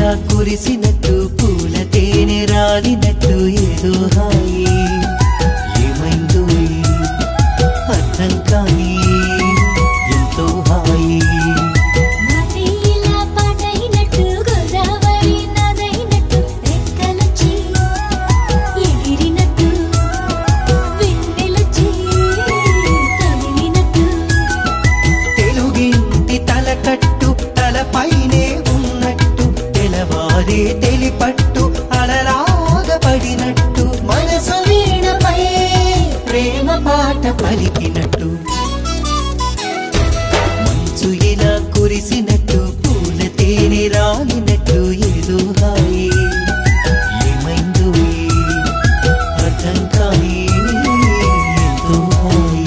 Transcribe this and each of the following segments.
ఇలా కురిసినట్టు పూల తేనె రాలినట్టు ఏదో హాయి ఏమైందో అర్థం కాని ఎంతో హాయి తలకట్టు తలపైనే ఉన్నట్టు తెలవారే తెలిపట్టు అలలాగా పడినట్టు మనసు వీణపై ప్రేమ పాట పలికినట్టు మంచు ఇలా కురిసినట్టు పూల తేనె రాలినట్టు ఏదో హాయి ఏమైందో అర్థం కాని ఎంతో హాయి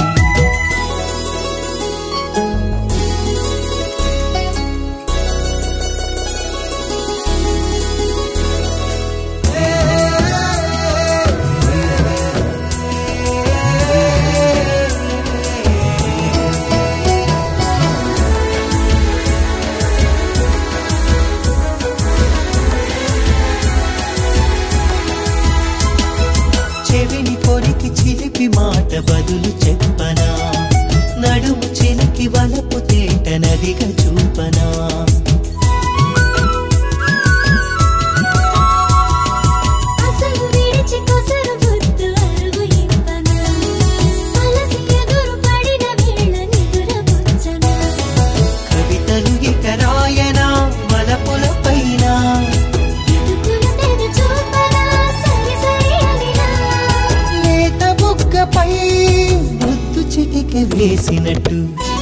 చెవిని పొరికి చిలిపి మాట బదులు చెప్పనా నడుము చిలికి వలపు తేట నదిగా చూపనా కవితలు ఇక రాయనా వలపుల పైన పై ముద్దు చిటిక వేసినట్టు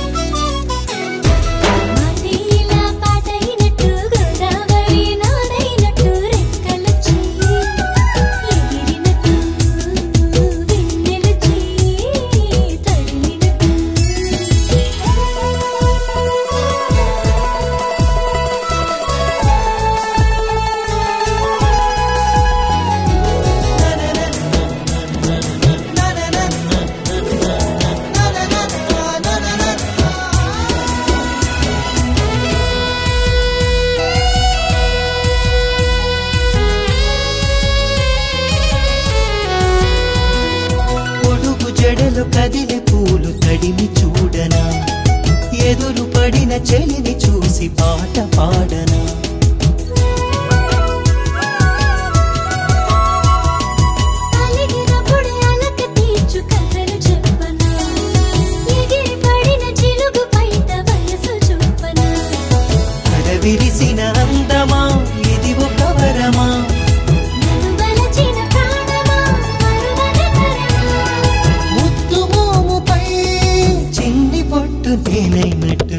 జడలు కదిలి పూలు తడిమి చూడనా ఎదురు పడిన చెలిని చూసి పాట పాడనా విరిసిన అందమా ఇది ఒక వరమా నేనైనట్టు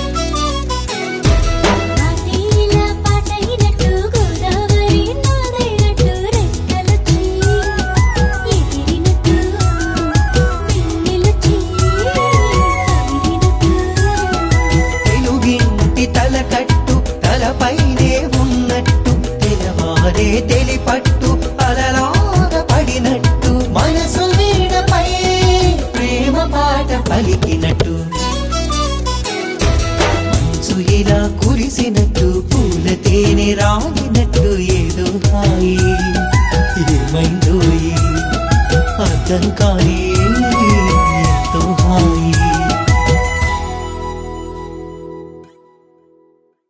తెలుగింటి తలకట్టు తలపైనే ఉన్నట్టు తెలవారే తెలిపట్టు అలలాగా పడినట్టు మనసు వీణపై ప్రేమ పాట పలికినట్టు ఇలా కురిసినట్టు పూల తేనె రాలినట్టు ఏదో హాయి ఏమైందో అర్థం కాని